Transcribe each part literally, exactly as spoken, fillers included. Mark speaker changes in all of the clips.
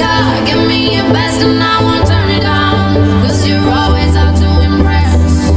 Speaker 1: got. Give me your best and I won't turn it down. Cause you're always out to impress.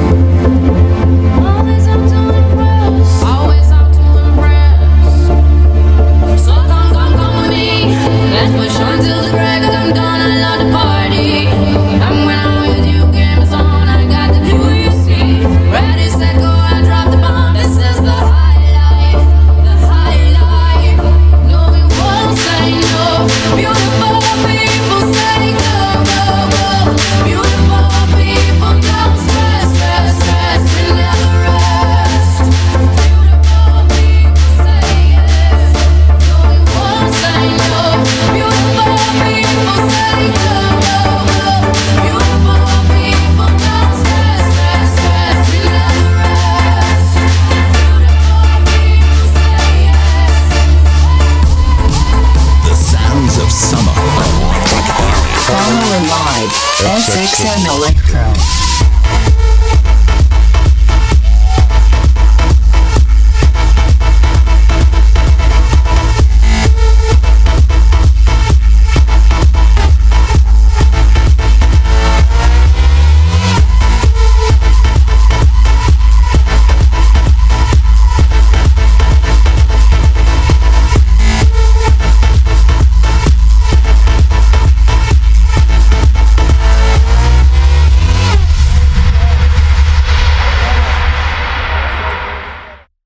Speaker 1: Always out to impress. Always out to impress. So come, come, come with me. Let's push on till the break of dawn. I love the party. And when I'm with you, game is on. I got the do you see. Ready, set, go, I drop the bomb. This is the high life. The high life. No, we won't say no. Beautiful people say go, go, go. Beautiful people don't stress, stress, stress. We never rest. Beautiful people say yes. No, we won't say no. Beautiful people say go, go, go. Beautiful people don't stress, stress, stress. We never rest. Beautiful people say yes.
Speaker 2: The sounds of summer.
Speaker 3: Follow live, S X M Electro.